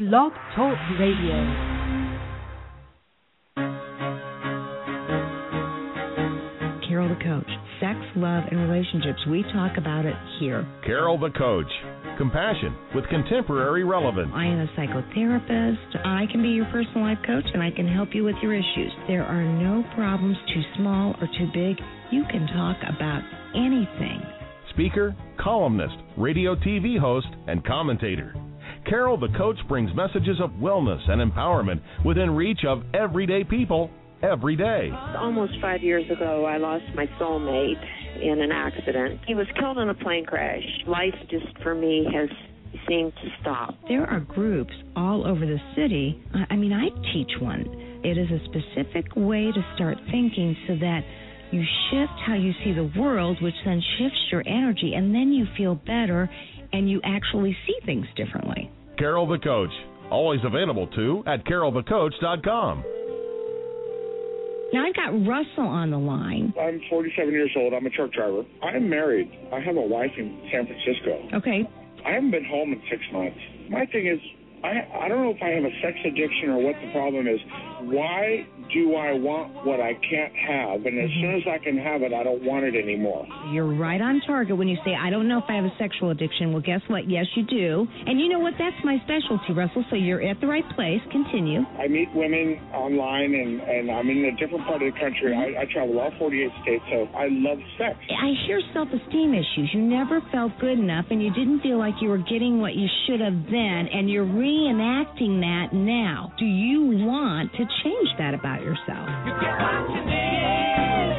Blog Talk Radio. Carol the Coach. Sex, love, and relationships. We talk about it here. Carol the Coach. Compassion with contemporary relevance. I am a psychotherapist. I can be your personal life coach, and I can help you with your issues. There are no problems too small or too big. You can talk about anything. Speaker, columnist, radio TV host, and commentator. Carol the Coach brings messages of wellness and empowerment within reach of everyday people every day. Almost 5 years ago, I lost my soulmate in an accident. He was killed in a plane crash. Life just, for me, has seemed to stop. There are groups all over the city. I teach one. It is a specific way to start thinking so that you shift how you see the world, which then shifts your energy, and then you feel better and you actually see things differently. Carol the Coach, always available too at carolthecoach.com. Now, I've got Russell on the line. I'm 47 years old. I'm a truck driver. I'm married. I have a wife in San Francisco. Okay. I haven't been home in 6 months. My thing is, I don't know if I have a sex addiction or what the problem is. Why do I want what I can't have? And as soon as I can have it, I don't want it anymore. You're right on target when you say, I don't know if I have a sexual addiction. Well, guess what? Yes, you do. And you know what? That's my specialty, Russell, so you're at the right place. Continue. I meet women online, and I'm in a different part of the country. I travel all 48 states, so I love sex. I hear self-esteem issues. You never felt good enough, and you didn't feel like you were getting what you should have then, and you're reenacting that now. Do you want to change that about yourself? You get what you need.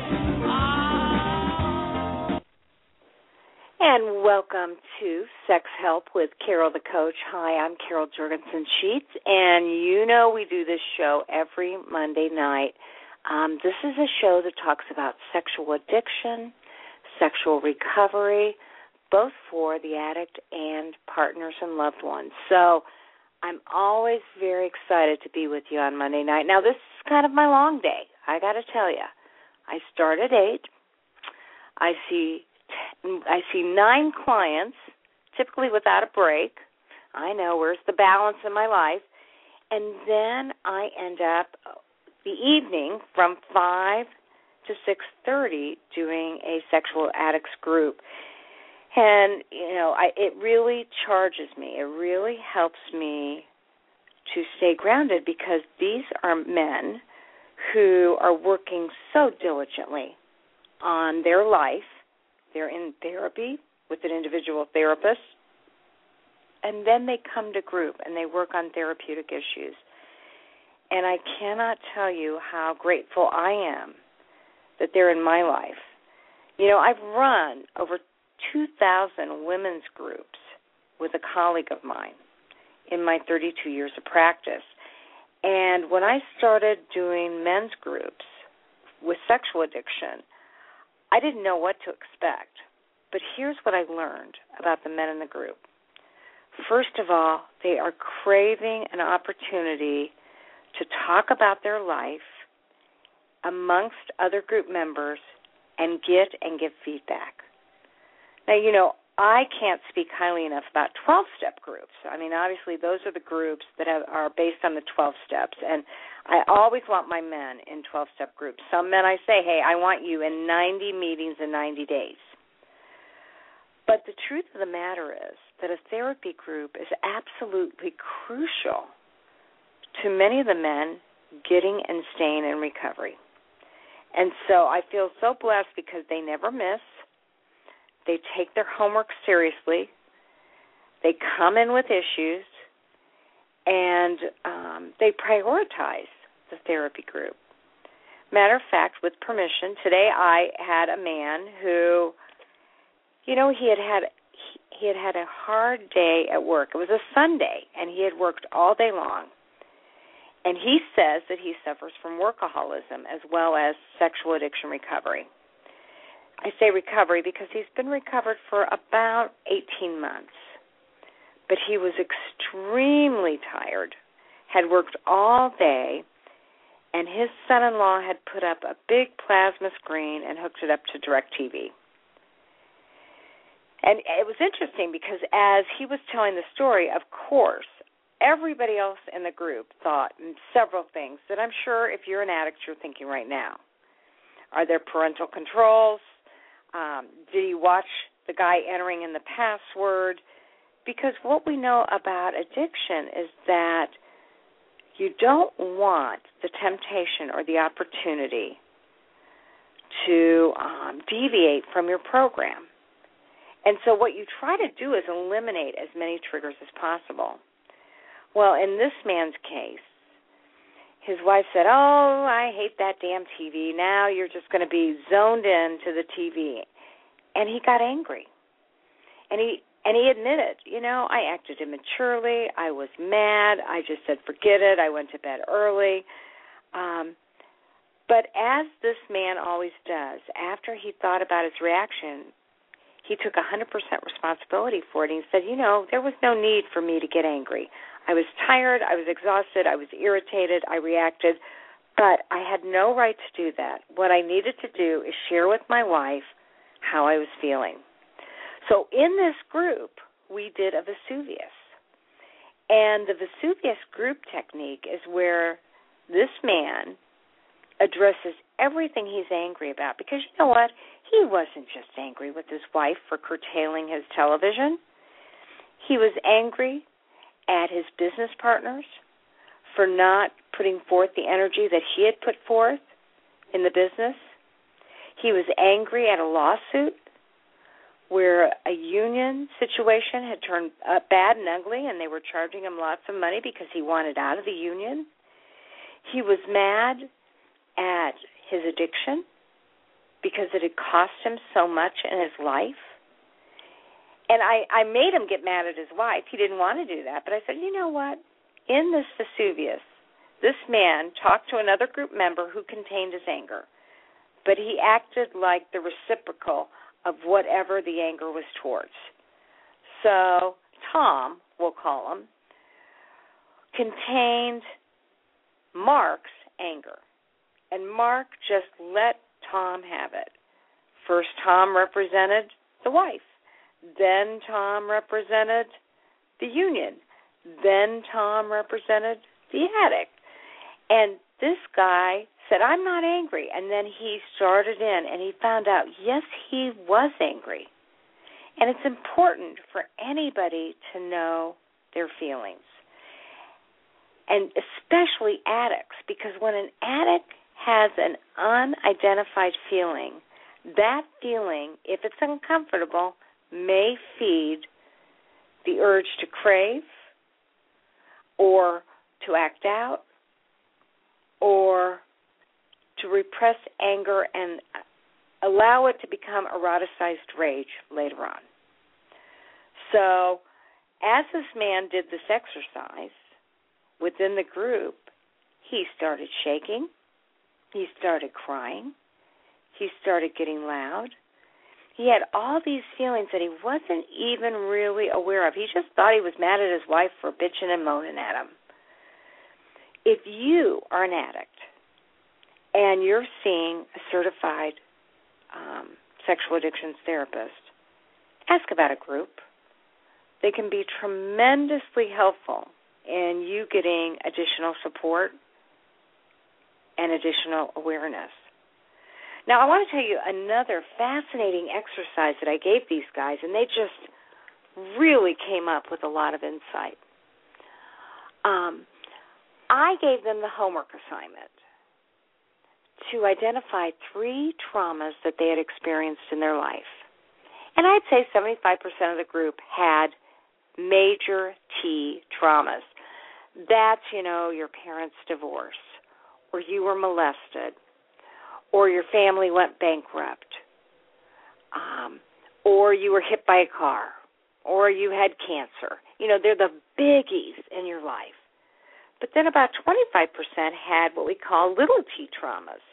And welcome to Sex Help with Carol the Coach. Hi, I'm Carol Jurgensen Sheets, and you know we do this show every Monday night. This is a show that talks about sexual addiction, sexual recovery, both for the addict and partners and loved ones. So I'm always very excited to be with you on Monday night. Now, this is kind of my long day, I got to tell you. I start at 8. I see 9 clients, typically without a break. I know, where's the balance in my life? And then I end up the evening from 5 to 6:30 doing a sexual addicts group. And, you know, it really charges me. It really helps me to stay grounded because these are men who are working so diligently on their life. They're in therapy with an individual therapist, and then they come to group and they work on therapeutic issues. And I cannot tell you how grateful I am that they're in my life. You know, I've run over 2,000 women's groups with a colleague of mine in my 32 years of practice. And when I started doing men's groups with sexual addiction, I didn't know what to expect. But here's what I learned about the men in the group. First of all, they are craving an opportunity to talk about their life amongst other group members and get and give feedback. Now, you know, I can't speak highly enough about 12-step groups. I mean, obviously, those are the groups that are based on the 12 steps, and I always want my men in 12-step groups. Some men I say, hey, I want you in 90 meetings in 90 days. But the truth of the matter is that a therapy group is absolutely crucial to many of the men getting and staying in recovery. And so I feel so blessed because they never miss. They take their homework seriously. They come in with issues, and they prioritize the therapy group. Matter of fact, with permission, today I had a man who, you know, he had had a hard day at work. It was a Sunday, and he had worked all day long. And he says that he suffers from workaholism as well as sexual addiction recovery. I say recovery because he's been recovered for about 18 months. But he was extremely tired, had worked all day, and his son-in-law had put up a big plasma screen and hooked it up to DirecTV. And it was interesting because as he was telling the story, of course, everybody else in the group thought several things that I'm sure if you're an addict, you're thinking right now. Are there parental controls? Did he watch the guy entering in the password? Because what we know about addiction is that you don't want the temptation or the opportunity to deviate from your program. And so what you try to do is eliminate as many triggers as possible. Well, in this man's case, his wife said, oh, I hate that damn TV. Now you're just going to be zoned in to the TV. And he got angry. And he admitted, I acted immaturely. I was mad. I just said, forget it. I went to bed early. But as this man always does, after he thought about his reaction, he took 100% responsibility for it. And he said, there was no need for me to get angry. I was tired. I was exhausted. I was irritated. I reacted. But I had no right to do that. What I needed to do is share with my wife how I was feeling. So in this group, we did a Vesuvius. And the Vesuvius group technique is where this man addresses everything he's angry about. Because you know what? He wasn't just angry with his wife for curtailing his television. He was angry at his business partners for not putting forth the energy that he had put forth in the business. He was angry at a lawsuit where a union situation had turned bad and ugly, and they were charging him lots of money because he wanted out of the union. He was mad at his addiction because it had cost him so much in his life. And I made him get mad at his wife. He didn't want to do that. But I said, you know what? In this Vesuvius, this man talked to another group member who contained his anger. But he acted like the reciprocal of whatever the anger was towards. So Tom, we'll call him, contained Mark's anger. And Mark just let Tom have it. First, Tom represented the wife. Then Tom represented the union. Then Tom represented the addict. And this guy said, I'm not angry. And then he started in, and he found out, yes, he was angry. And it's important for anybody to know their feelings, and especially addicts, because when an addict has an unidentified feeling, that feeling, if it's uncomfortable, may feed the urge to crave or to act out or to repress anger and allow it to become eroticized rage later on. So as this man did this exercise within the group, he started shaking, he started crying, he started getting loud. He had all these feelings that he wasn't even really aware of. He just thought he was mad at his wife for bitching and moaning at him. If you are an addict and you're seeing a certified sexual addictions therapist, ask about a group. They can be tremendously helpful in you getting additional support and additional awareness. Now, I want to tell you another fascinating exercise that I gave these guys, and they just really came up with a lot of insight. I gave them the homework assignment to identify 3 traumas that they had experienced in their life. And I'd say 75% of the group had major T traumas. That's, your parents' divorce, or you were molested, or your family went bankrupt, or you were hit by a car, or you had cancer. They're the biggies in your life. But then about 25% had what we call little T traumas.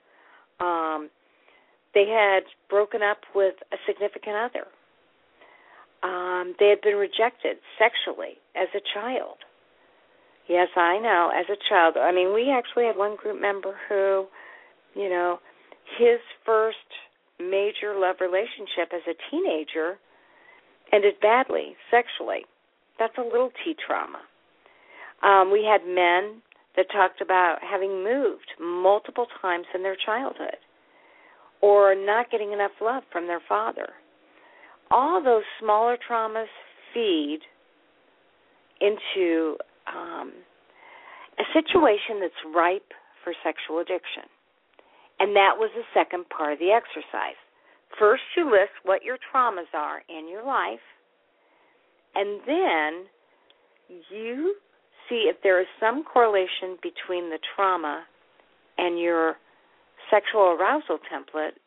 They had broken up with a significant other. They had been rejected sexually as a child. Yes, I know, as a child. We actually had one group member who, his first major love relationship as a teenager ended badly, sexually. That's a little T trauma. We had men that talked about having moved multiple times in their childhood or not getting enough love from their father. All those smaller traumas feed into a situation that's ripe for sexual addiction. And that was the second part of the exercise. First, you list what your traumas are in your life, and then you see if there is some correlation between the trauma and your sexual arousal template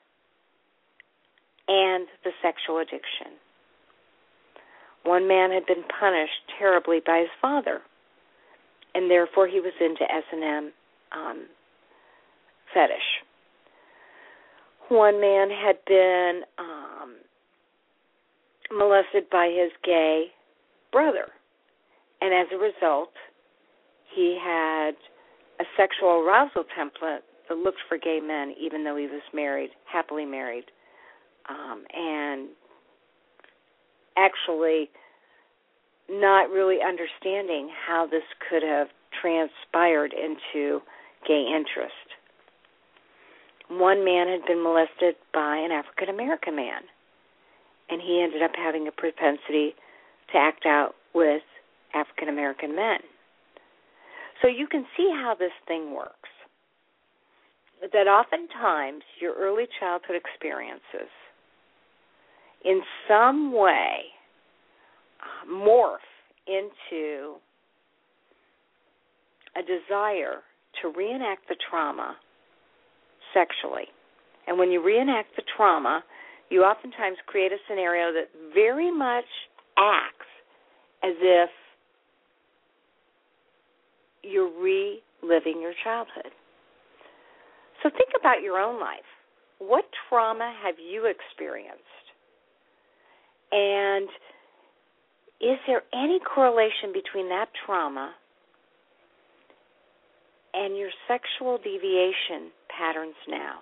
and the sexual addiction. One man had been punished terribly by his father, and therefore he was into S&M fetish. One man had been molested by his gay brother, and as a result, he had a sexual arousal template that looked for gay men, even though he was married, happily married, and actually not really understanding how this could have transpired into gay interest. One man had been molested by an African-American man, and he ended up having a propensity to act out with African-American men. So you can see how this thing works, that oftentimes your early childhood experiences in some way morph into a desire to reenact the trauma sexually. And when you reenact the trauma, you oftentimes create a scenario that very much acts as if you're reliving your childhood. So think about your own life. What trauma have you experienced? And is there any correlation between that trauma and your sexual deviation patterns now?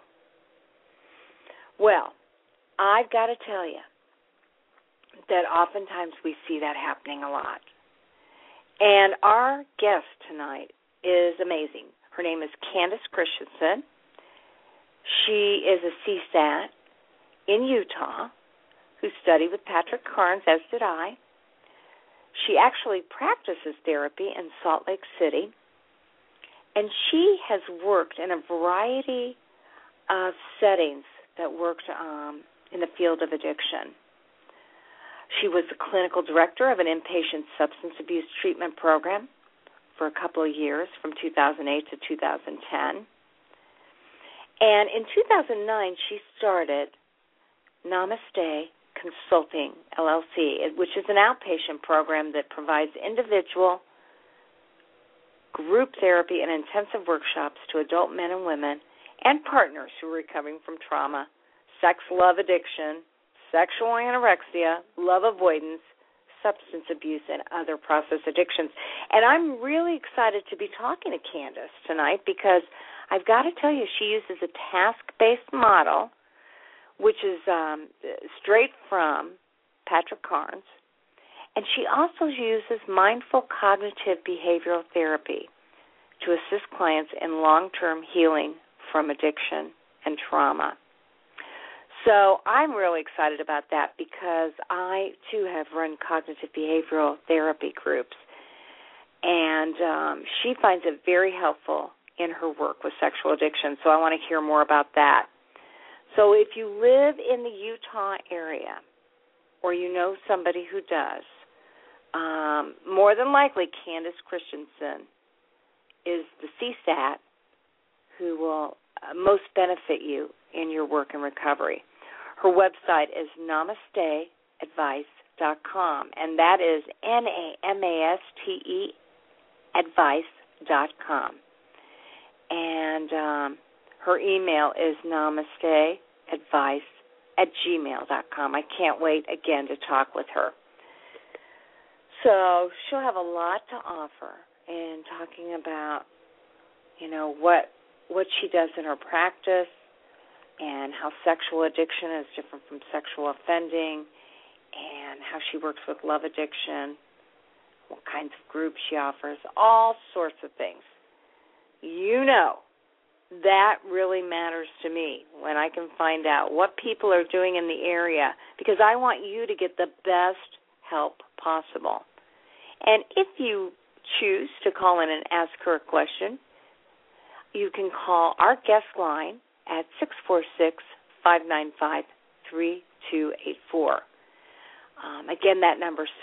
Well, I've got to tell you that oftentimes we see that happening a lot. And our guest tonight is amazing. Her name is Candace Christensen. She is a CSAT in Utah who studied with Patrick Carnes, as did I. She actually practices therapy in Salt Lake City, and she has worked in a variety of settings that worked in the field of addiction. She was the clinical director of an inpatient substance abuse treatment program for a couple of years, from 2008 to 2010. And in 2009, she started Namaste Consulting, LLC, which is an outpatient program that provides individual, group therapy, and intensive workshops to adult men and women and partners who are recovering from trauma, sex, love addiction, sexual anorexia, love avoidance, substance abuse, and other process addictions. And I'm really excited to be talking to Candace tonight because I've got to tell you, she uses a task-based model, which is straight from Patrick Carnes, and she also uses mindful cognitive behavioral therapy to assist clients in long-term healing from addiction and trauma. So I'm really excited about that because I, too, have run cognitive behavioral therapy groups, and she finds it very helpful in her work with sexual addiction, so I want to hear more about that. So if you live in the Utah area or you know somebody who does, more than likely Candace Christensen is the CSAT who will most benefit you in your work and recovery. Her website is namasteadvice.com, and that is NAMASTE advice.com. And her email is namasteadvice@gmail.com. I can't wait, again, to talk with her. So she'll have a lot to offer in talking about, you know, what she does in her practice and how sexual addiction is different from sexual offending and how she works with love addiction, what kinds of groups she offers, all sorts of things. You know, that really matters to me when I can find out what people are doing in the area, because I want you to get the best help possible. And if you choose to call in and ask her a question, you can call our guest line at 646-595-3284. Again, that number is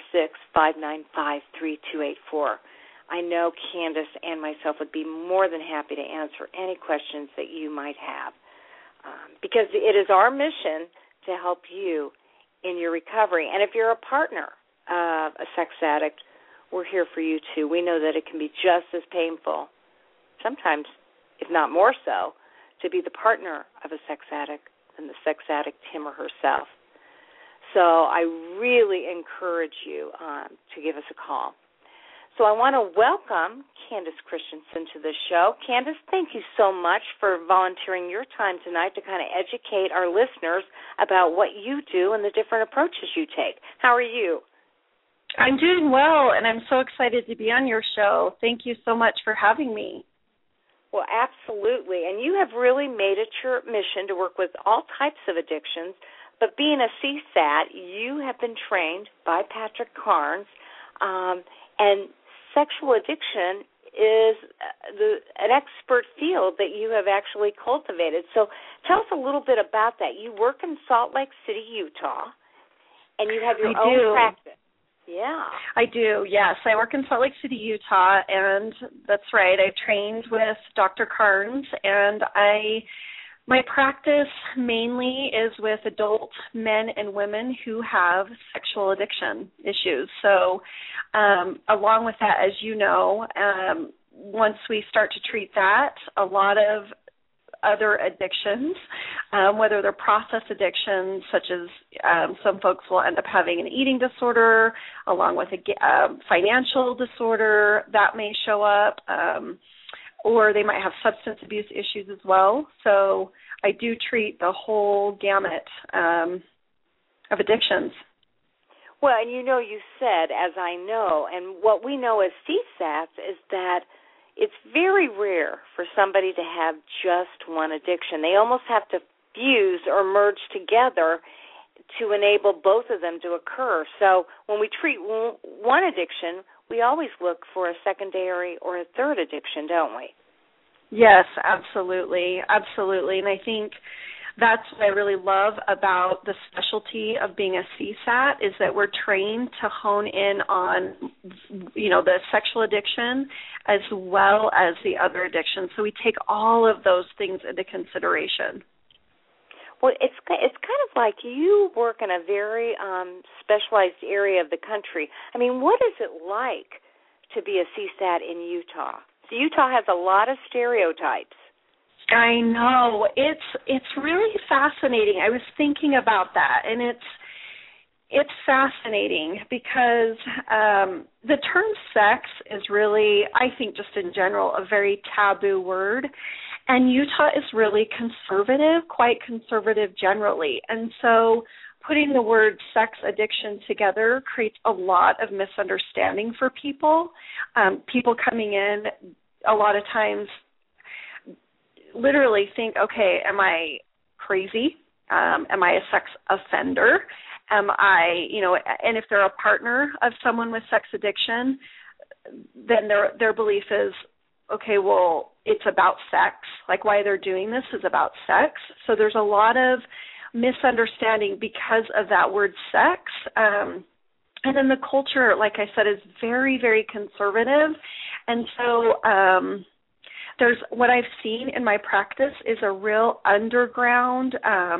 646-595-3284. I know Candace and myself would be more than happy to answer any questions that you might have, because it is our mission to help you in your recovery. And if you're a partner of a sex addict, we're here for you too. We know that it can be just as painful, sometimes, if not more so, to be the partner of a sex addict than the sex addict, him or herself. So I really encourage you to give us a call. So I want to welcome Candace Christensen to the show. Candace, thank you so much for volunteering your time tonight to kind of educate our listeners about what you do and the different approaches you take. How are you? I'm doing well, and I'm so excited to be on your show. Thank you so much for having me. Well, absolutely. And you have really made it your mission to work with all types of addictions, but being a CSAT, you have been trained by Patrick Carnes, and sexual addiction is an expert field that you have actually cultivated. So tell us a little bit about that. You work in Salt Lake City, Utah, and you have your own practice. Yeah. I do, yes. I work in Salt Lake City, Utah, and that's right. I trained with Dr. Carnes, and my practice mainly is with adult men and women who have sexual addiction issues. So along with that, as you know, once we start to treat that, a lot of other addictions, whether they're process addictions, such as some folks will end up having an eating disorder, along with a financial disorder that may show up, or they might have substance abuse issues as well. So I do treat the whole gamut of addictions. Well, and you know, you said, as I know, and what we know as CSATs is that it's very rare for somebody to have just one addiction. They almost have to fuse or merge together to enable both of them to occur. So when we treat one addiction, we always look for a secondary or a third addiction, don't we? Yes, absolutely, absolutely. And I think that's what I really love about the specialty of being a CSAT is that we're trained to hone in on, you know, the sexual addiction as well as the other addictions. So we take all of those things into consideration. Well, it's kind of like you work in a very specialized area of the country. I mean, what is it like to be a CSAT in Utah? So Utah has a lot of stereotypes. I know. It's really fascinating. I was thinking about that, and it's fascinating because the term sex is really, I think just in general, a very taboo word. And Utah is really conservative, quite conservative generally. And so putting the word sex addiction together creates a lot of misunderstanding for people. People coming in a lot of times literally think, okay, am I crazy? Am I a sex offender? Am I, you know, and if they're a partner of someone with sex addiction, then their belief is, okay, well, it's about sex. Like why they're doing this is about sex. So there's a lot of misunderstanding because of that word sex. And then the culture, like I said, is very, very conservative. And so there's what I've seen in my practice is a real underground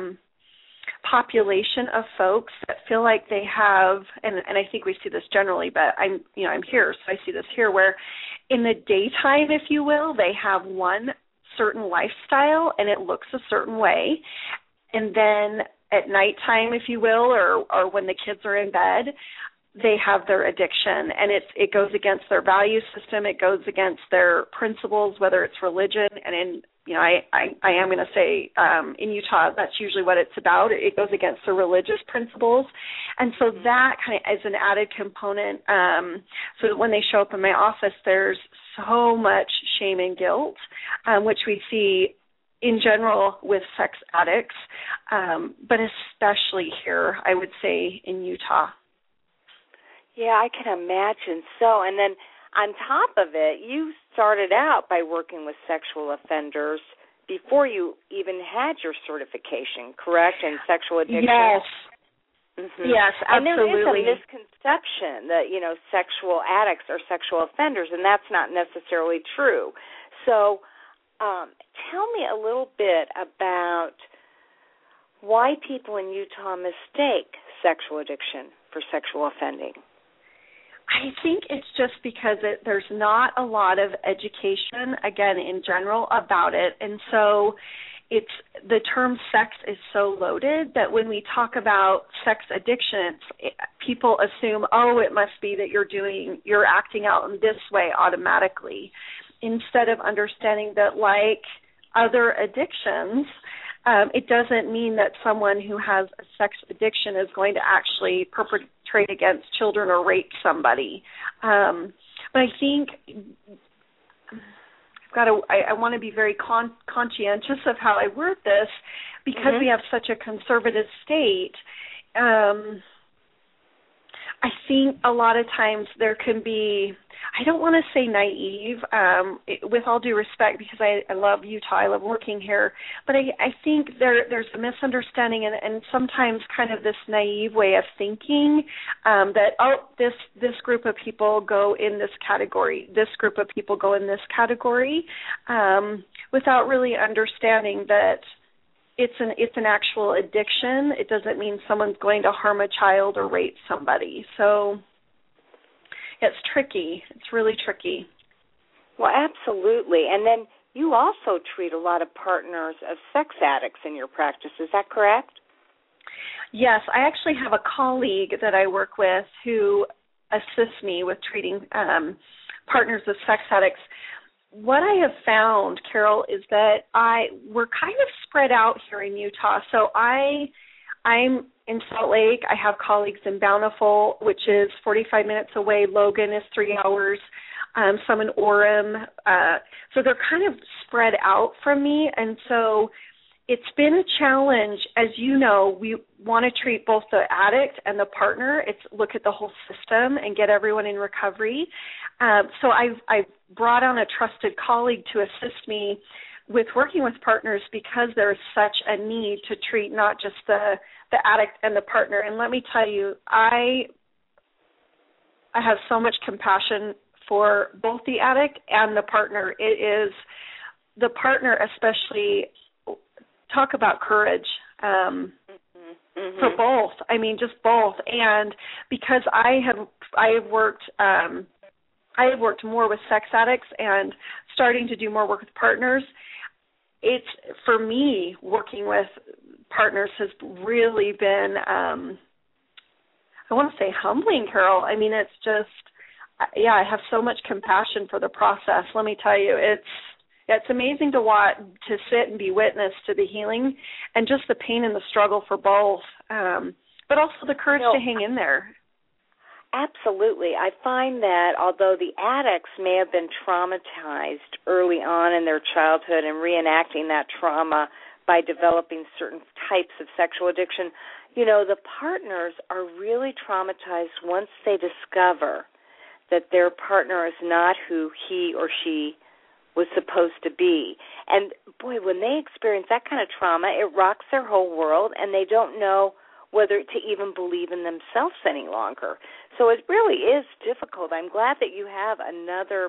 population of folks that feel like they have, and I think we see this generally, but I'm here, so I see this here, where in the daytime, if you will, they have one certain lifestyle and it looks a certain way, and then at nighttime, if you will, or when the kids are in bed, they have their addiction, and it goes against their value system, it goes against their principles, whether it's religion, and I am going to say in Utah, that's usually what it's about. It goes against the religious principles. And so that kind of is an added component. So that when they show up in my office, there's so much shame and guilt, which we see in general with sex addicts, but especially here, I would say, in Utah. Yeah, I can imagine so. And then on top of it, you started out by working with sexual offenders before you even had your certification, correct, in sexual addiction? Yes. Mm-hmm. Yes, absolutely. And there is a misconception that, sexual addicts are sexual offenders, and that's not necessarily true. So tell me a little bit about why people in Utah mistake sexual addiction for sexual offending. I think it's just because there's not a lot of education, again, in general about it. And so the term sex is so loaded that when we talk about sex addiction, people assume, it must be that you're acting out in this way automatically, instead of understanding that, like other addictions, it doesn't mean that someone who has a sex addiction is going to actually perpetrate against children or rape somebody. But I think I want to be very conscientious of how I word this, because we have such a conservative state. I think a lot of times there can be, I don't want to say naive, with all due respect, because I love Utah, I love working here, but I think there's a misunderstanding and sometimes kind of this naive way of thinking that, this group of people go in this category, this group of people go in this category, without really understanding that it's an actual addiction. It doesn't mean someone's going to harm a child or rape somebody. So it's tricky. It's really tricky. Well, absolutely. And then you also treat a lot of partners of sex addicts in your practice. Is that correct? Yes. I actually have a colleague that I work with who assists me with treating partners of sex addicts. What I have found, Carol, is that we're kind of spread out here in Utah. So I'm in Salt Lake. I have colleagues in Bountiful, which is 45 minutes away. Logan is 3 hours. Some in Orem. So they're kind of spread out from me. And so it's been a challenge. As you know, we want to treat both the addict and the partner. It's look at the whole system and get everyone in recovery. So I've brought on a trusted colleague to assist me with working with partners, because there's such a need to treat not just the addict and the partner. And let me tell you, I have so much compassion for both the addict and the partner. It is the partner especially. Talk about courage for both. I mean, just both. And because I have worked more with sex addicts and starting to do more work with partners, it's, for me, working with partners has really been, I want to say humbling, Carol. I mean, it's just, I have so much compassion for the process. Let me tell you, it's amazing to watch, to sit and be witness to the healing and just the pain and the struggle for both, but also the courage to hang in there. Absolutely. I find that although the addicts may have been traumatized early on in their childhood and reenacting that trauma by developing certain types of sexual addiction, the partners are really traumatized once they discover that their partner is not who he or she was supposed to be. And, boy, when they experience that kind of trauma, it rocks their whole world, and they don't know whether to even believe in themselves any longer. So it really is difficult. I'm glad that you have another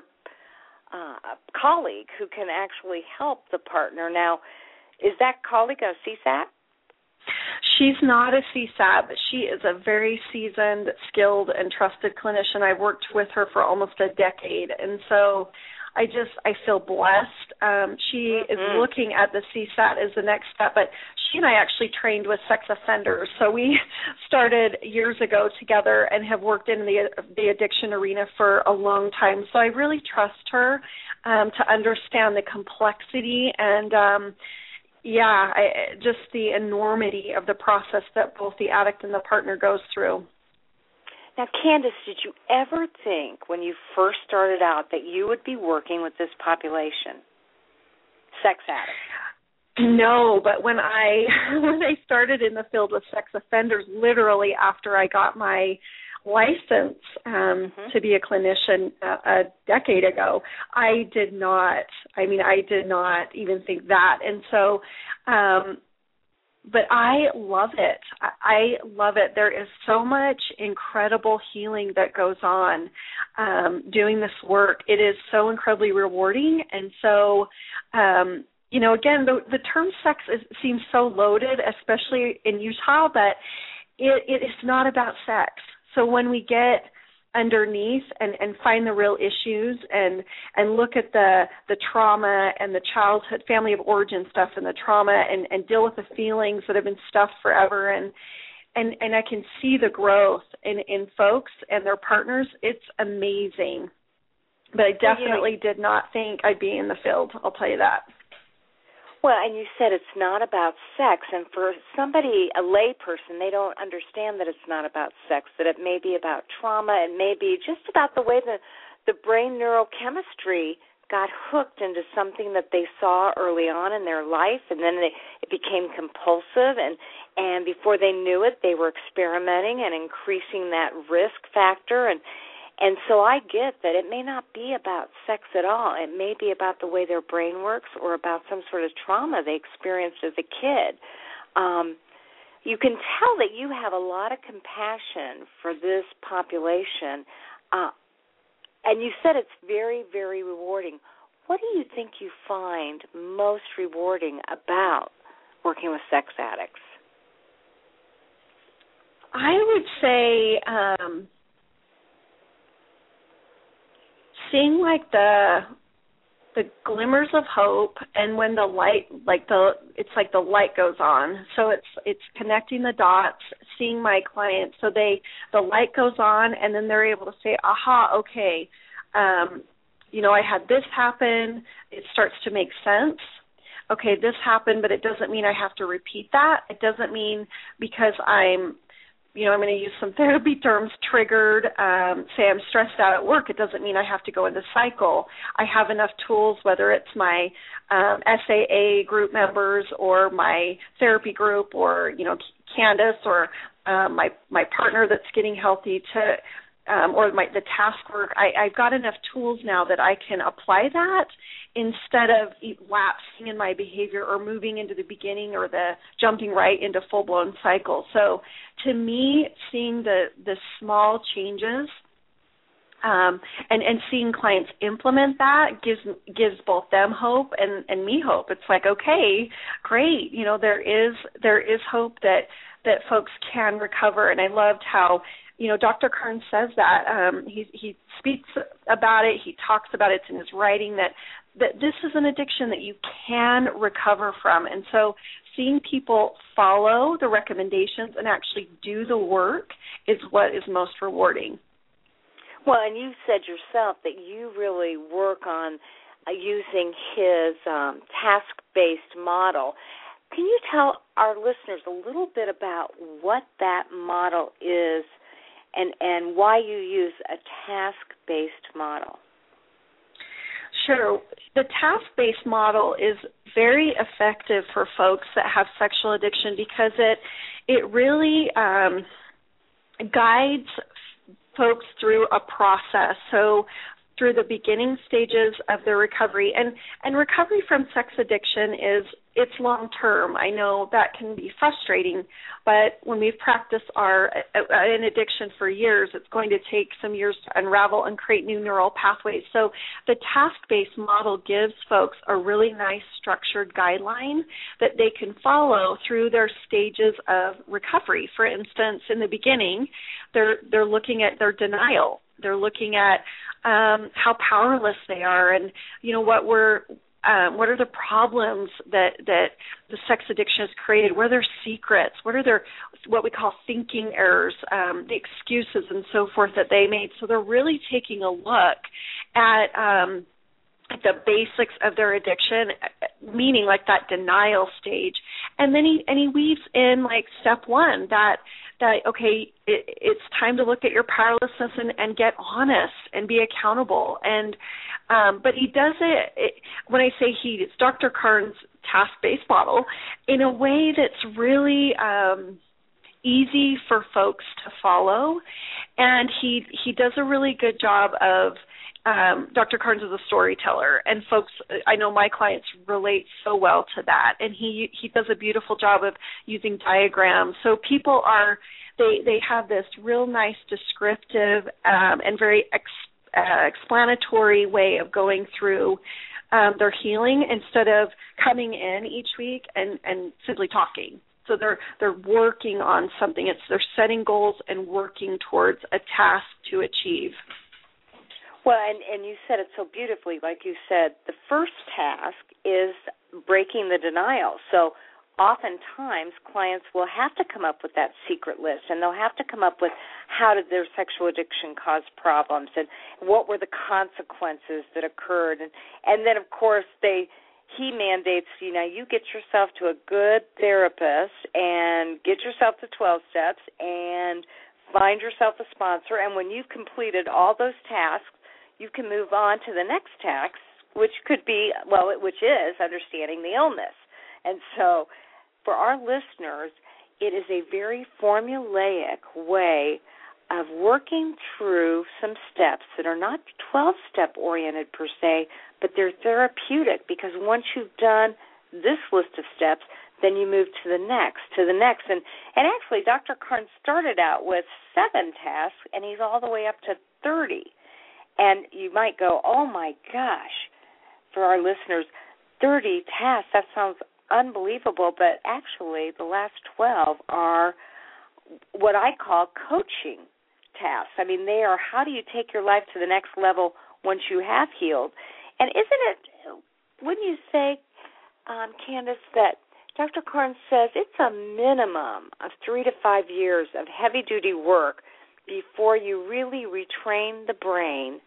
colleague who can actually help the partner. Now, is that colleague a CSAT? She's not a CSAT, but she is a very seasoned, skilled, and trusted clinician. I've worked with her for almost a decade, and so I feel blessed She is looking at the CSAT as the next step, but she and I actually trained with sex offenders. So we started years ago together and have worked in the addiction arena for a long time. So I really trust her to understand the complexity and just the enormity of the process that both the addict and the partner goes through. Now, Candace, did you ever think when you first started out that you would be working with this population, sex addicts? No, but when I started in the field with sex offenders, literally after I got my license to be a clinician a decade ago, I did not even think that. And so, but I love it. I love it. There is so much incredible healing that goes on doing this work. It is so incredibly rewarding. And so, again, the term sex seems so loaded, especially in Utah, but it is not about sex. So when we get underneath and find the real issues and look at the trauma and the childhood, family of origin stuff and the trauma and deal with the feelings that have been stuffed forever and I can see the growth in folks and their partners, it's amazing. But I definitely did not think I'd be in the field, I'll tell you that. Well, and you said it's not about sex, and for somebody, a lay person, they don't understand that it's not about sex, that it may be about trauma, it may be just about the way the brain neurochemistry got hooked into something that they saw early on in their life, and then it became compulsive, and before they knew it, they were experimenting and increasing that risk factor, and so I get that it may not be about sex at all. It may be about the way their brain works or about some sort of trauma they experienced as a kid. You can tell that you have a lot of compassion for this population, and you said it's very, very rewarding. What do you think you find most rewarding about working with sex addicts? I would say seeing like the glimmers of hope, and when the light, it's like the light goes on. So it's connecting the dots, seeing my clients. So the light goes on, and then they're able to say, aha, okay, I had this happen. It starts to make sense. Okay, this happened, but it doesn't mean I have to repeat that. It doesn't mean because I'm going to use some therapy terms, triggered, say I'm stressed out at work, it doesn't mean I have to go into cycle. I have enough tools, whether it's my SAA group members or my therapy group or, Candace or my partner that's getting healthy or the task work. I've got enough tools now that I can apply that instead of lapsing in my behavior or moving into the beginning or the jumping right into full-blown cycle. So to me, seeing the small changes and seeing clients implement that gives both them hope and me hope. It's like, okay, great. There is hope that folks can recover. And I loved how Dr. Carnes says that. He speaks about it. He talks about it. It's in his writing that this is an addiction that you can recover from. And so seeing people follow the recommendations and actually do the work is what is most rewarding. Well, and you said yourself that you really work on using his task-based model. Can you tell our listeners a little bit about what that model is and why you use a task-based model? Sure. The task-based model is very effective for folks that have sexual addiction because it really guides folks through a process. So through the beginning stages of their recovery. And recovery from sex addiction it's long-term. I know that can be frustrating, but when we've practiced an addiction for years, it's going to take some years to unravel and create new neural pathways. So the task-based model gives folks a really nice structured guideline that they can follow through their stages of recovery. For instance, in the beginning, they're looking at their denial. They're looking at how powerless they are and, what we're what are the problems that the sex addiction has created? What are their secrets? What are their what we call thinking errors, the excuses and so forth that they made? So they're really taking a look at the basics of their addiction, meaning like that denial stage. And then he weaves in like step one, that okay, it's time to look at your powerlessness and get honest and be accountable. And but he does it when I say it's Dr. Carnes' task-based model in a way that's really easy for folks to follow. And he does a really good job of Dr. Carnes is a storyteller, and folks, I know my clients relate so well to that, and he does a beautiful job of using diagrams. So people they have this real nice descriptive and very explanatory way of going through their healing instead of coming in each week and simply talking. So they're working on something. They're setting goals and working towards a task to achieve. Well, and you said it so beautifully. Like you said, the first task is breaking the denial. So oftentimes clients will have to come up with that secret list, and they'll have to come up with how did their sexual addiction cause problems and what were the consequences that occurred. And then, of course, he mandates, you get yourself to a good therapist and get yourself to 12 steps and find yourself a sponsor. And when you've completed all those tasks, you can move on to the next task, which is understanding the illness. And so for our listeners, it is a very formulaic way of working through some steps that are not 12-step oriented per se, but they're therapeutic, because once you've done this list of steps, then you move to the next. And actually, Dr. Carnes started out with 7 tasks, and he's all the way up to 30. And you might go, oh, my gosh, for our listeners, 30 tasks, that sounds unbelievable. But actually, the last 12 are what I call coaching tasks. I mean, they are how do you take your life to the next level once you have healed. And wouldn't you say, Candace, that Dr. Carnes says it's a minimum of 3 to 5 years of heavy-duty work before you really retrain the brain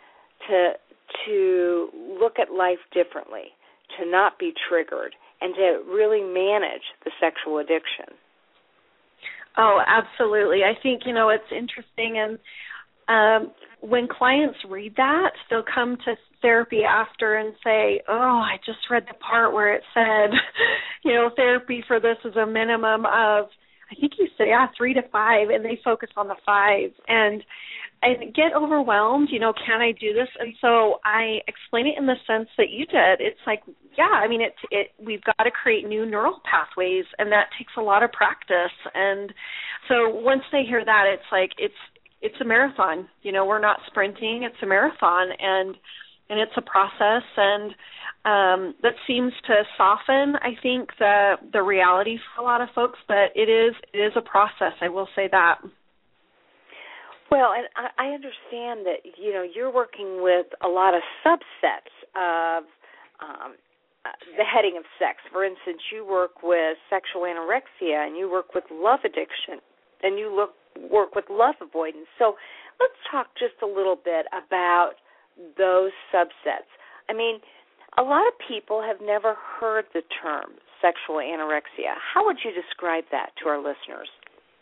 to look at life differently, to not be triggered, and to really manage the sexual addiction. Oh, absolutely. I think, it's interesting, and when clients read that, they'll come to therapy after and say, oh, I just read the part where it said, therapy for this is a minimum of, I think you said, 3 to 5, and they focus on the 5. And I get overwhelmed, can I do this? And so I explain it in the sense that you did. It's like, we've got to create new neural pathways, and that takes a lot of practice. And so once they hear that, it's like it's a marathon. We're not sprinting; it's a marathon, and it's a process, and that seems to soften, I think, the reality for a lot of folks. But it is a process. I will say that. Well, and I understand that, you're working with a lot of subsets of the heading of sex. For instance, you work with sexual anorexia, and you work with love addiction, and you work with love avoidance. So let's talk just a little bit about those subsets. I mean, a lot of people have never heard the term sexual anorexia. How would you describe that to our listeners?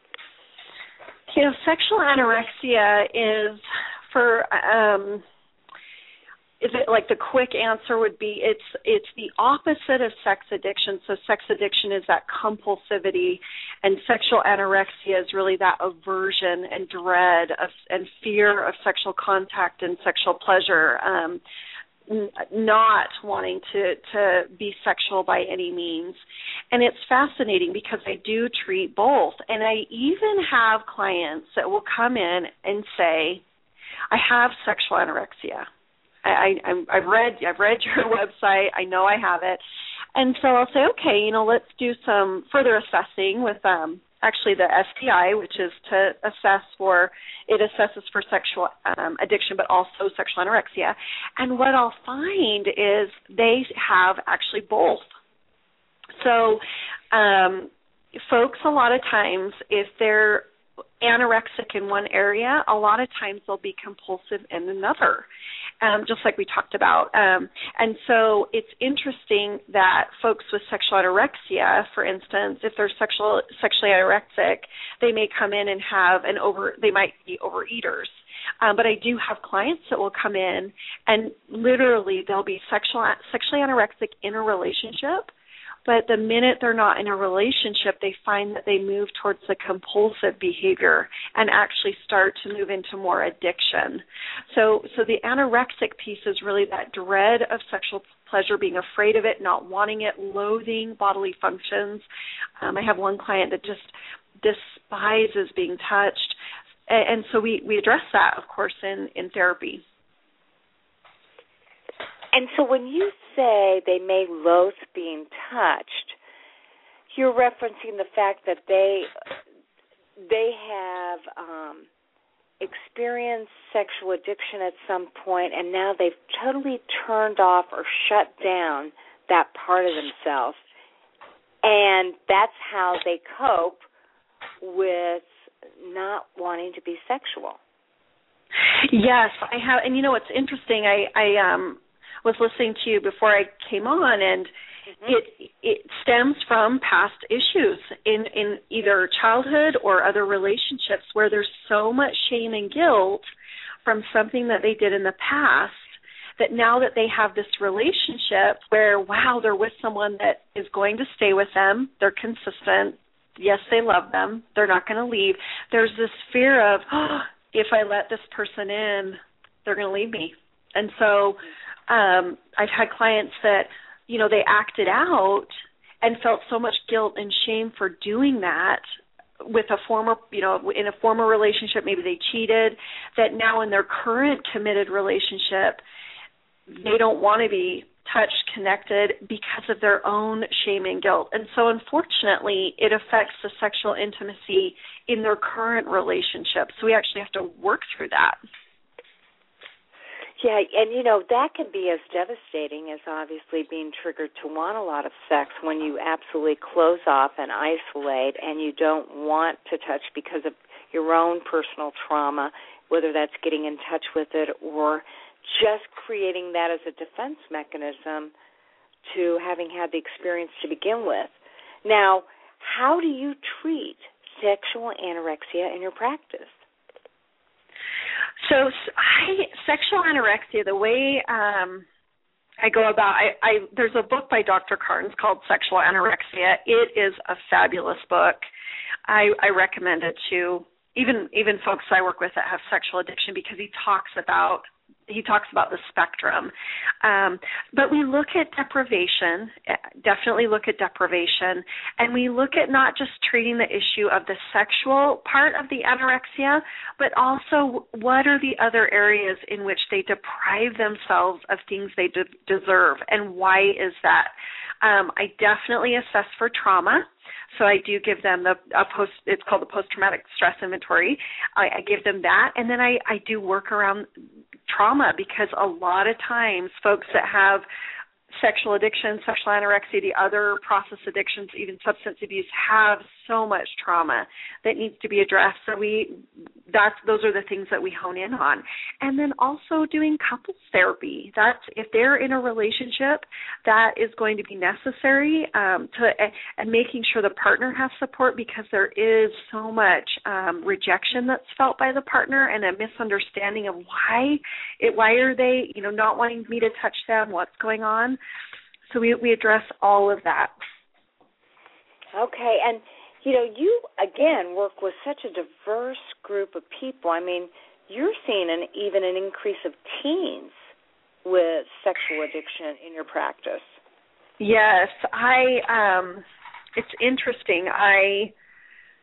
Sexual anorexia is is it like the quick answer would be it's the opposite of sex addiction. So sex addiction is that compulsivity, and sexual anorexia is really that aversion and dread and fear of sexual contact and sexual pleasure, not wanting to be sexual by any means. And it's fascinating because I do treat both. And I even have clients that will come in and say, I have sexual anorexia. I've read your website. I know I have it. And so I'll say, okay, let's do some further assessing with actually the STI, which is to assesses for sexual addiction, but also sexual anorexia. And what I'll find is they have actually both. So folks, a lot of times, if they're anorexic in one area, a lot of times they'll be compulsive in another, just like we talked about. And so it's interesting that folks with sexual anorexia, for instance, if they're sexually anorexic, they may come in and they might be overeaters. But I do have clients that will come in and literally they'll be sexually anorexic in a relationship, but the minute they're not in a relationship, they find that they move towards the compulsive behavior and actually start to move into more addiction. So the anorexic piece is really that dread of sexual pleasure, being afraid of it, not wanting it, loathing bodily functions. I have one client that just despises being touched. And so we address that, of course, in therapy. And so when you say they may loathe being touched, you're referencing the fact that they have experienced sexual addiction at some point, and now they've totally turned off or shut down that part of themselves, and that's how they cope with not wanting to be sexual. Yes, I have. And you know what's interesting? I was listening to you before I came on, and it stems from past issues in either childhood or other relationships where there's so much shame and guilt from something that they did in the past that now that they have this relationship where, wow, they're with someone that is going to stay with them, they're consistent, yes, they love them, they're not going to leave, there's this fear of, if I let this person in, they're going to leave me. And so I've had clients that, they acted out and felt so much guilt and shame for doing that with a former, in a former relationship, maybe they cheated, that now in their current committed relationship, they don't want to be touched, connected because of their own shame and guilt. And so unfortunately, it affects the sexual intimacy in their current relationship. So we actually have to work through that. Yeah, and that can be as devastating as obviously being triggered to want a lot of sex when you absolutely close off and isolate and you don't want to touch because of your own personal trauma, whether that's getting in touch with it or just creating that as a defense mechanism to having had the experience to begin with. Now, how do you treat sexual anorexia in your practice? So sexual anorexia, the way I go about, there's a book by Dr. Carnes called Sexual Anorexia. It is a fabulous book. I recommend it to even folks I work with that have sexual addiction because he talks about the spectrum. But we look at deprivation, definitely look at deprivation, and we look at not just treating the issue of the sexual part of the anorexia, but also what are the other areas in which they deprive themselves of things they deserve, and why is that? I definitely assess for trauma. So I do give them it's called the post-traumatic stress inventory. I give them that, and then I do work around trauma because a lot of times folks that have sexual addiction, sexual anorexia, the other process addictions, even substance abuse, have so much trauma that needs to be addressed. So those are the things that we hone in on. And then also doing couples therapy. That's if they're in a relationship, that is going to be necessary and making sure the partner has support because there is so much rejection that's felt by the partner and a misunderstanding of why are they not wanting me to touch them, what's going on. So we address all of that. Okay, and you again work with such a diverse group of people. I mean, you're seeing even an increase of teens with sexual addiction in your practice. Yes, it's interesting.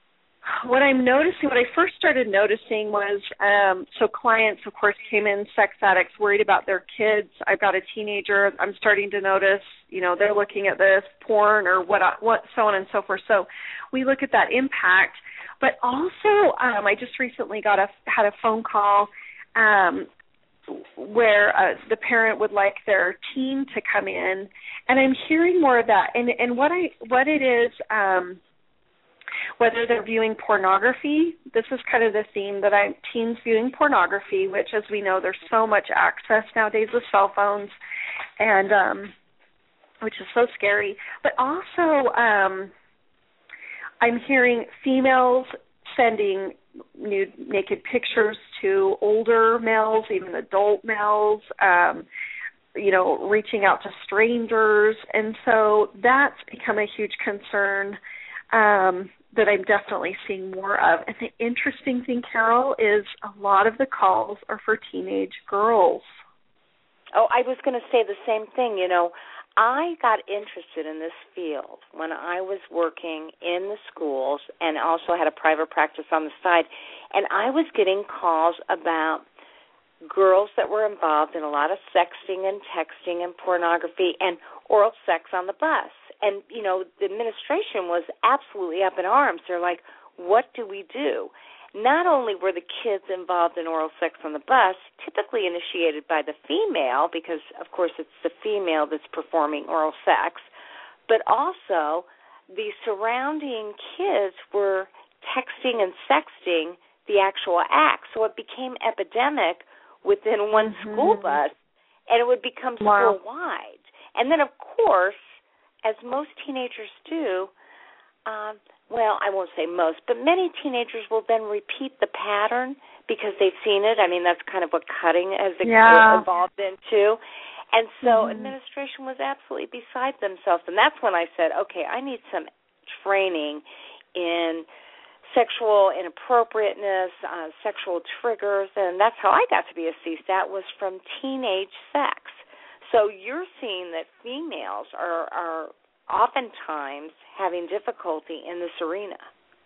what I'm noticing, what I first started noticing was, so clients, of course, came in, sex addicts, worried about their kids. I've got a teenager. I'm starting to notice, they're looking at this porn or what, so on and so forth. So we look at that impact. But also, I just recently had a phone call where the parent would like their teen to come in, and I'm hearing more of that. And what it is. Whether they're viewing pornography, this is kind of the theme that teens viewing pornography, which, as we know, there's so much access nowadays with cell phones, and which is so scary. But also, I'm hearing females sending nude, naked pictures to older males, even adult males, reaching out to strangers, and so that's become a huge concern. That I'm definitely seeing more of. And the interesting thing, Carol, is a lot of the calls are for teenage girls. Oh, I was going to say the same thing. I got interested in this field when I was working in the schools and also had a private practice on the side, and I was getting calls about girls that were involved in a lot of sexting and texting and pornography and oral sex on the bus. And, the administration was absolutely up in arms. They're like, what do we do? Not only were the kids involved in oral sex on the bus, typically initiated by the female, because, of course, it's the female that's performing oral sex, but also the surrounding kids were texting and sexting the actual act. So it became epidemic within one school bus, and it would become school-wide. And then, of course, as most teenagers do, I won't say most, but many teenagers will then repeat the pattern because they've seen it. I mean, that's kind of what cutting has evolved into. And so administration was absolutely beside themselves. And that's when I said, okay, I need some training in sexual inappropriateness, sexual triggers, and that's how I got to be a CSAT, was from teenage sex. So you're seeing that females are oftentimes having difficulty in this arena.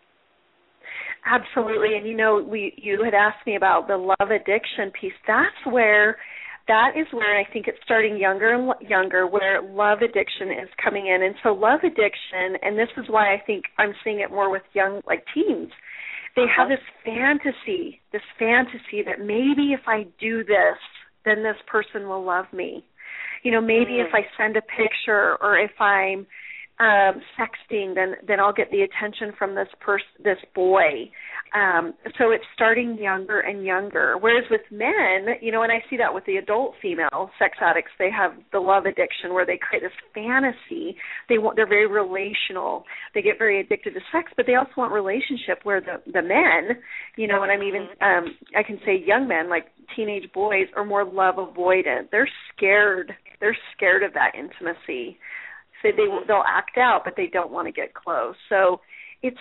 Absolutely. And, you had asked me about the love addiction piece. That is where I think it's starting younger and younger, where love addiction is coming in. And so love addiction, and this is why I think I'm seeing it more with young, teens, they have this fantasy that maybe if I do this, then this person will love me. Maybe if I send a picture or if I'm sexting, then I'll get the attention from this boy. So it's starting younger and younger. Whereas with men, and I see that with the adult female sex addicts, they have the love addiction where they create this fantasy. They're very relational. They get very addicted to sex, but they also want relationship. Where the men, and I'm even I can say young men, like teenage boys, are more love avoidant. They're scared. They're scared of that intimacy. So they'll act out, but they don't want to get close. So it's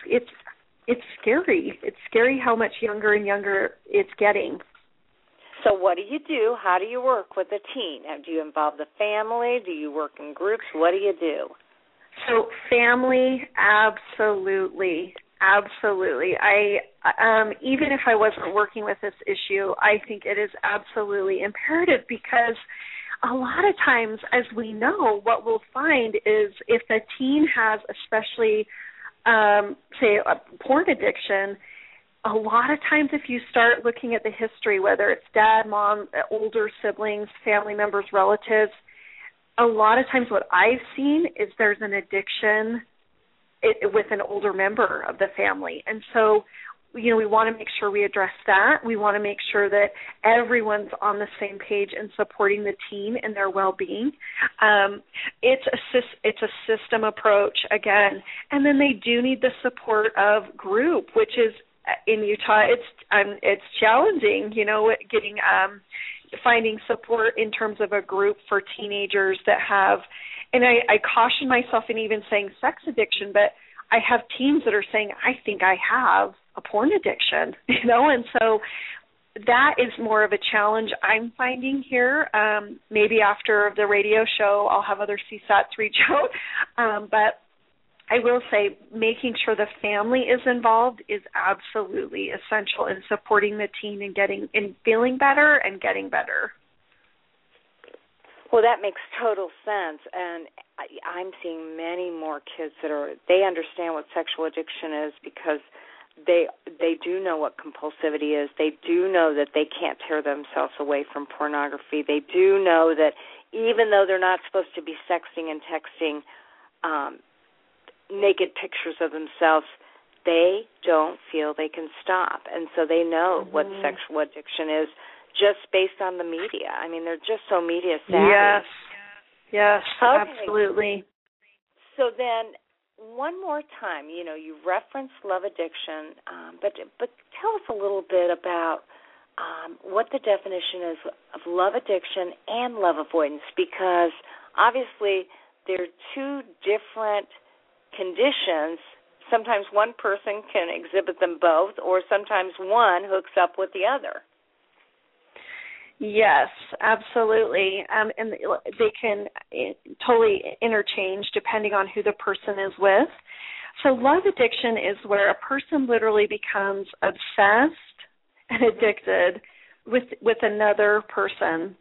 scary. It's scary how much younger and younger it's getting. So what do you do? How do you work with a teen? Do you involve the family? Do you work in groups? What do you do? So family, absolutely. Absolutely. Even if I wasn't working with this issue, I think it is absolutely imperative, because a lot of times, as we know, what we'll find is if a teen has especially, say, a porn addiction, a lot of times if you start looking at the history, whether it's dad, mom, older siblings, family members, relatives, a lot of times what I've seen is there's an addiction with an older member of the family. And so, we want to make sure we address that. We want to make sure that everyone's on the same page and supporting the teen and their well-being. It's a system approach, again. And then they do need the support of group, which is, in Utah, it's challenging, getting finding support in terms of a group for teenagers that have, and I caution myself in even saying sex addiction, but I have teens that are saying, I think I have a porn addiction, and so that is more of a challenge I'm finding here. Maybe after the radio show, I'll have other CSATs reach out, but I will say making sure the family is involved is absolutely essential in supporting the teen and feeling better and getting better. Well, that makes total sense, and I'm seeing many more kids they understand what sexual addiction is because they do know what compulsivity is. They do know that they can't tear themselves away from pornography. They do know that even though they're not supposed to be sexting and texting naked pictures of themselves, they don't feel they can stop, and so they know what sexual addiction is. Just based on the media. I mean, they're just so media savvy. Yes, okay. Absolutely. So then, one more time, you referenced love addiction, but tell us a little bit about what the definition is of love addiction and love avoidance, because obviously they're two different conditions. Sometimes one person can exhibit them both, or sometimes one hooks up with the other. Yes, absolutely. And they can totally interchange depending on who the person is with. So love addiction is where a person literally becomes obsessed and addicted with another person.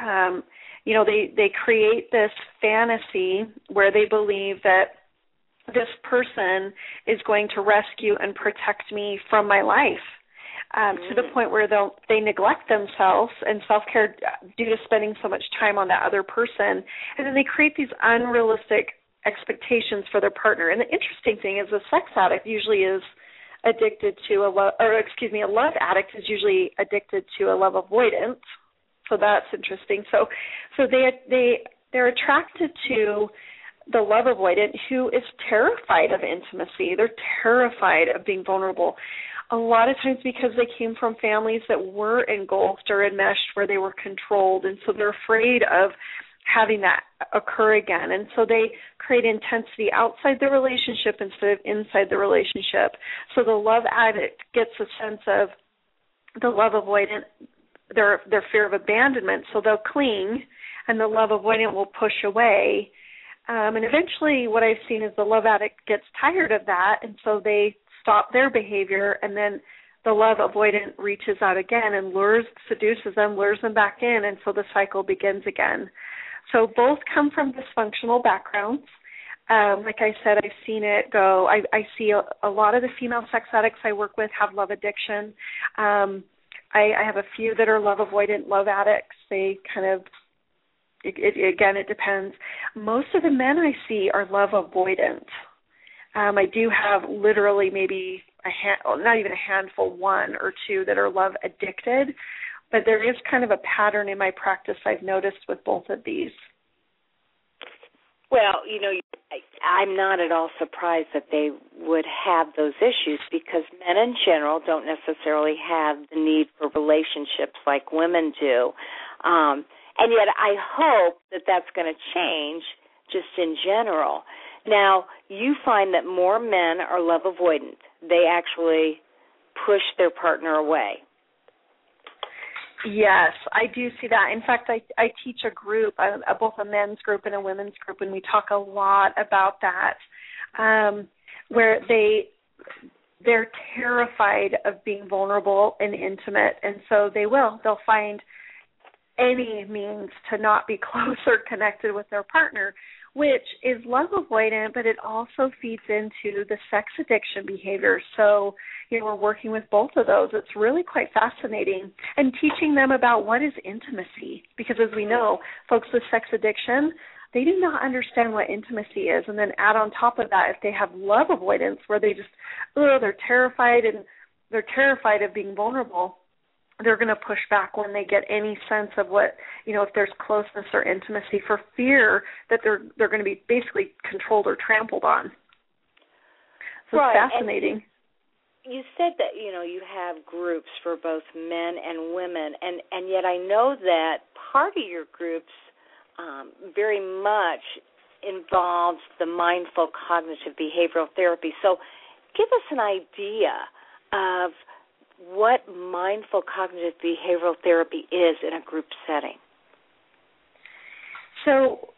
They create this fantasy where they believe that this person is going to rescue and protect me from my life. To the point where they neglect themselves and self-care due to spending so much time on that other person. And then they create these unrealistic expectations for their partner. And the interesting thing is a sex addict usually is addicted to a love addict is usually addicted to a love avoidance. So that's interesting. So they're attracted to the love avoidant who is terrified of intimacy. They're terrified of being vulnerable. A lot of times because they came from families that were engulfed or enmeshed where they were controlled, and so they're afraid of having that occur again. And so they create intensity outside the relationship instead of inside the relationship. So the love addict gets a sense of the love avoidant, their fear of abandonment, so they'll cling, and the love avoidant will push away. And eventually what I've seen is the love addict gets tired of that, and so they stop their behavior, and then the love avoidant reaches out again and seduces them, lures them back in, and so the cycle begins again. So both come from dysfunctional backgrounds. Like I said, I've seen it go. I see a lot of the female sex addicts I work with have love addiction. I have a few that are love avoidant love addicts. They kind of, it depends. Most of the men I see are love avoidant. I do have literally maybe not even a handful, one or two that are love addicted, but there is kind of a pattern in my practice I've noticed with both of these. Well, I'm not at all surprised that they would have those issues because men in general don't necessarily have the need for relationships like women do. And yet I hope that that's going to change just in general. Now, you find that more men are love avoidant. They actually push their partner away. Yes, I do see that. In fact, I teach a group, both a men's group and a women's group, and we talk a lot about that, where they're terrified of being vulnerable and intimate, and so they'll find any means to not be close or connected with their partner, which is love avoidant, but it also feeds into the sex addiction behavior. So, we're working with both of those. It's really quite fascinating. And teaching them about what is intimacy, because as we know, folks with sex addiction, they do not understand what intimacy is. And then add on top of that, if they have love avoidance where they just, they're terrified of being vulnerable, they're going to push back when they get any sense of what, if there's closeness or intimacy, for fear that they're going to be basically controlled or trampled on. So right. It's fascinating. And you said that, you have groups for both men and women, and yet I know that part of your groups very much involves the mindful cognitive behavioral therapy. So give us an idea of what mindful cognitive behavioral therapy is in a group setting. So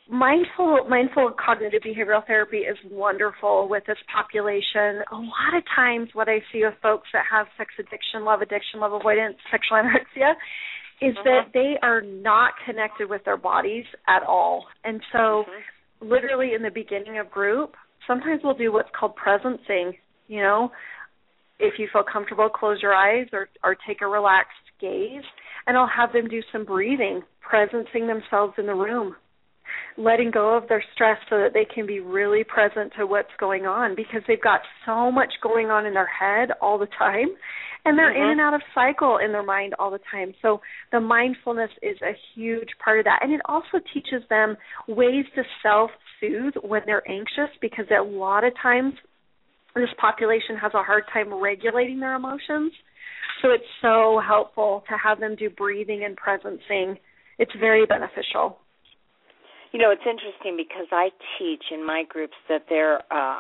mindful cognitive behavioral therapy is wonderful with this population. A lot of times what I see with folks that have sex addiction, love avoidance, sexual anorexia, is that they are not connected with their bodies at all. And so literally in the beginning of group, sometimes we'll do what's called presencing. You know, if you feel comfortable, close your eyes or take a relaxed gaze, and I'll have them do some breathing, presencing themselves in the room, letting go of their stress so that they can be really present to what's going on, because they've got so much going on in their head all the time, and they're in and out of cycle in their mind all the time. So the mindfulness is a huge part of that. And it also teaches them ways to self-soothe when they're anxious, because a lot of times this population has a hard time regulating their emotions. So it's so helpful to have them do breathing and presencing. It's very beneficial. You know, it's interesting because I teach in my groups that there are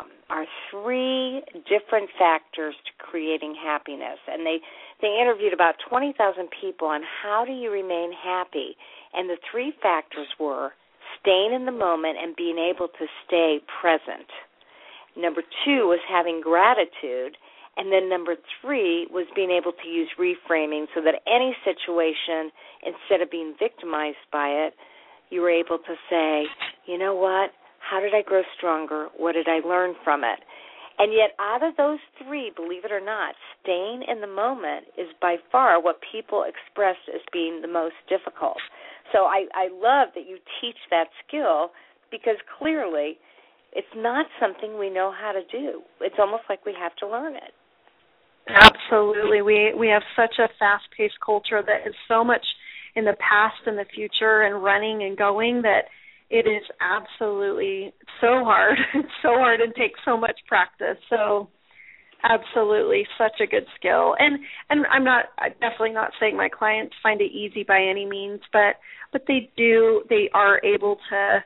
3 different factors to creating happiness. And they interviewed about 20,000 people on how do you remain happy. And the 3 factors were staying in the moment and being able to stay present. Number 2 was having gratitude. And then number 3 was being able to use reframing so that any situation, instead of being victimized by it, you were able to say, you know what, how did I grow stronger? What did I learn from it? And yet out of those 3, believe it or not, staying in the moment is by far what people express as being the most difficult. So I love that you teach that skill, because clearly it's not something we know how to do. It's almost like we have to learn it. Absolutely. We have such a fast-paced culture that is so much in the past and the future and running and going that it is absolutely so hard. It's so hard and takes so much practice. So absolutely, such a good skill. And I'm definitely not saying my clients find it easy by any means, but they are able to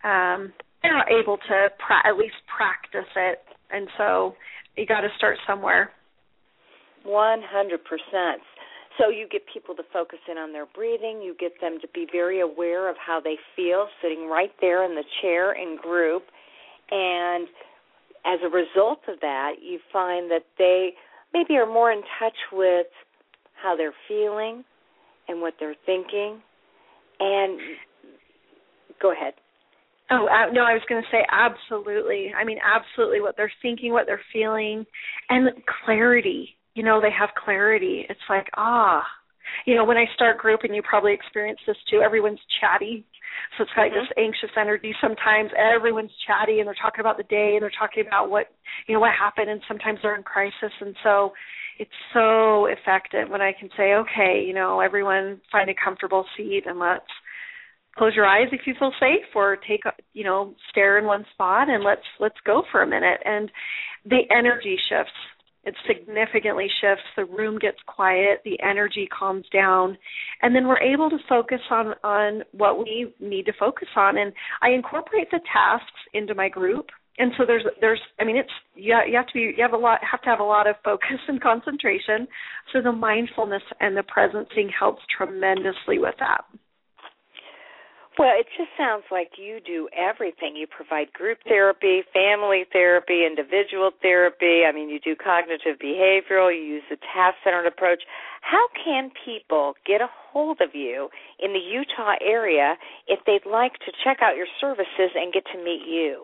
at least practice it. And so you got to start somewhere. 100%. So you get people to focus in on their breathing. You get them to be very aware of how they feel sitting right there in the chair in group. And as a result of that, you find that they maybe are more in touch with how they're feeling and what they're thinking. And go ahead. Oh, no, I was going to say absolutely. I mean, absolutely what they're thinking, what they're feeling, and clarity. You know, they have clarity. It's like, when I start group, and you probably experience this too, everyone's chatty. So it's like this anxious energy sometimes. Everyone's chatty, and they're talking about the day, and they're talking about what happened, and sometimes they're in crisis. And so it's so effective when I can say, okay, everyone find a comfortable seat, and let's close your eyes if you feel safe, or stare in one spot, and let's go for a minute. And the energy shifts. It significantly shifts. The room gets quiet. The energy calms down. And then we're able to focus on what we need to focus on. And I incorporate the tasks into my group. And so you have to have a lot of focus and concentration. So the mindfulness and the presencing helps tremendously with that. Well, it just sounds like you do everything. You provide group therapy, family therapy, individual therapy. I mean, you do cognitive behavioral. You use the task-centered approach. How can people get a hold of you in the Utah area if they'd like to check out your services and get to meet you?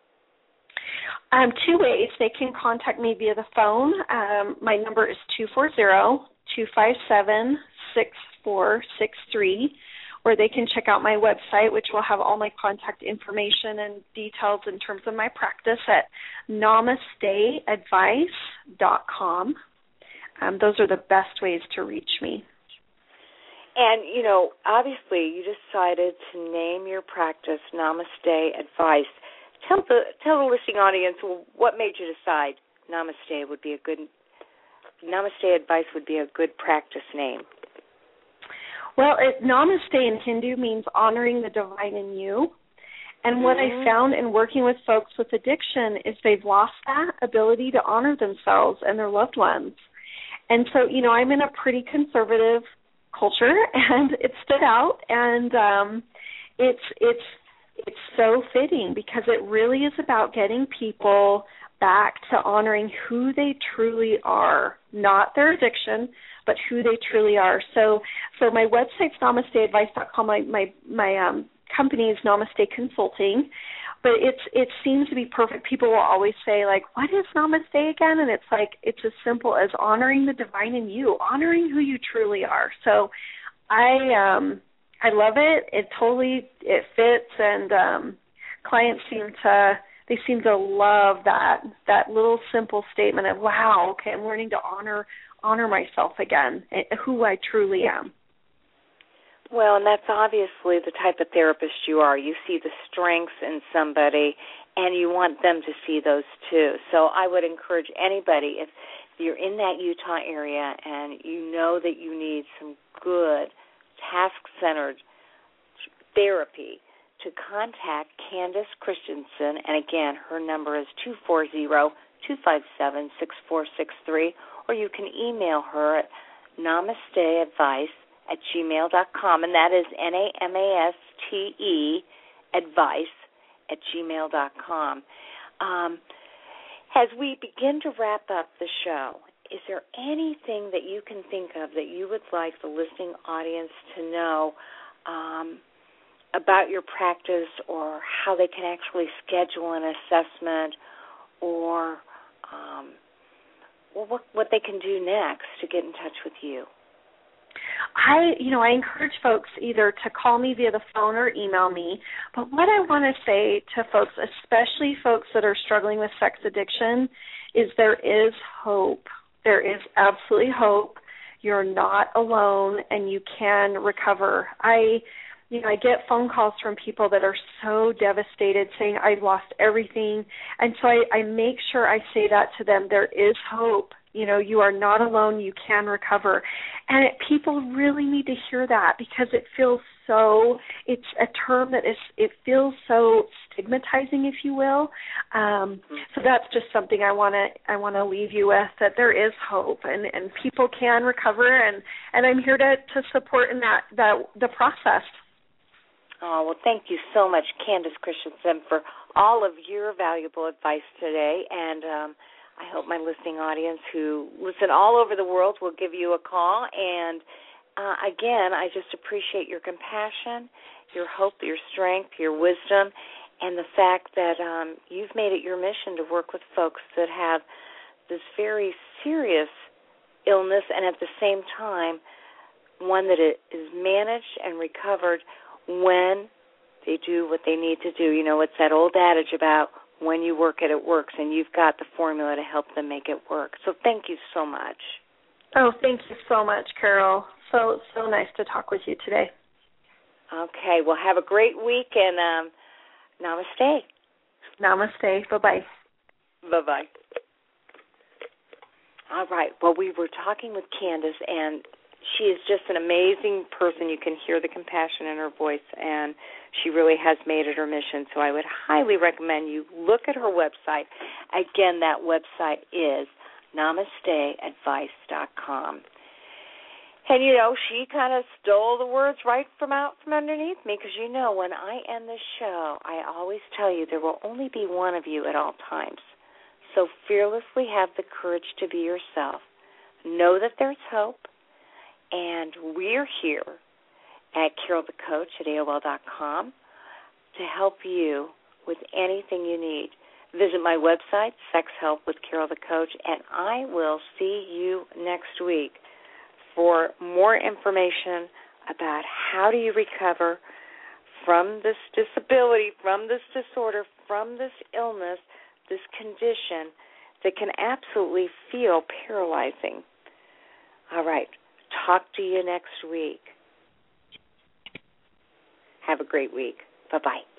2 ways. They can contact me via the phone. My number is 240-257-6463. Or they can check out my website, which will have all my contact information and details in terms of my practice at namasteadvice.com. Those are the best ways to reach me. And, obviously you decided to name your practice Namaste Advice. Tell the listening audience, what made you decide Namaste Advice would be a good practice name? Well, Namaste in Hindu means honoring the divine in you. And what I found in working with folks with addiction is they've lost that ability to honor themselves and their loved ones. And so, I'm in a pretty conservative culture, and it stood out. And it's so fitting because it really is about getting people back to honoring who they truly are, not their addiction, but who they truly are. So my website's namasteadvice.com. My company is Namaste Consulting, but it seems to be perfect. People will always say, like, what is Namaste again? And it's like, it's as simple as honoring the divine in you, honoring who you truly are. So I love it. It fits, and clients seem to love that little simple statement of, wow, okay, I'm learning to honor myself again, who I truly am. Well, and that's obviously the type of therapist you are. You see the strengths in somebody, and you want them to see those too. So I would encourage anybody, if you're in that Utah area and you know that you need some good task-centered therapy, to contact Candace Christensen. And again, her number is 240-257-6463, or you can email her at namasteadvice@gmail.com, and that is NAMASTE advice@gmail.com. As we begin to wrap up the show, is there anything that you can think of that you would like the listening audience to know about your practice, or how they can actually schedule an assessment, or what they can do next to get in touch with you? I encourage folks either to call me via the phone or email me. But what I want to say to folks, especially folks that are struggling with sex addiction, is there is hope. There is absolutely hope. You're not alone, and you can recover. I get phone calls from people that are so devastated, saying, I've lost everything. And so I make sure I say that to them. There is hope. You are not alone. You can recover. And people really need to hear that, because it's a term that it feels so stigmatizing, if you will. So that's just something I want to leave you with, that there is hope, and people can recover, and I'm here to support in the process. Oh, well, thank you so much, Candace Christensen, for all of your valuable advice today. And I hope my listening audience who listen all over the world will give you a call. And, again, I just appreciate your compassion, your hope, your strength, your wisdom, and the fact that you've made it your mission to work with folks that have this very serious illness, and at the same time, one that is managed and recovered when they do what they need to do. It's that old adage about when you work it, it works, and you've got the formula to help them make it work. So thank you so much. Oh, thank you so much, Carol. So nice to talk with you today. Okay, well, have a great week, and namaste. Namaste. Bye-bye. Bye-bye. All right, well, we were talking with Candace, and she is just an amazing person. You can hear the compassion in her voice, and she really has made it her mission. So I would highly recommend you look at her website. Again, that website is namasteadvice.com. And, she kind of stole the words right from out from underneath me, because, when I end this show, I always tell you there will only be one of you at all times. So fearlessly have the courage to be yourself. Know that there's hope. And we're here at carolthecoach@AOL.com to help you with anything you need. Visit my website, Sex Help with Carol the Coach, and I will see you next week for more information about how do you recover from this disability, from this disorder, from this illness, this condition that can absolutely feel paralyzing. All right. Talk to you next week. Have a great week. Bye-bye.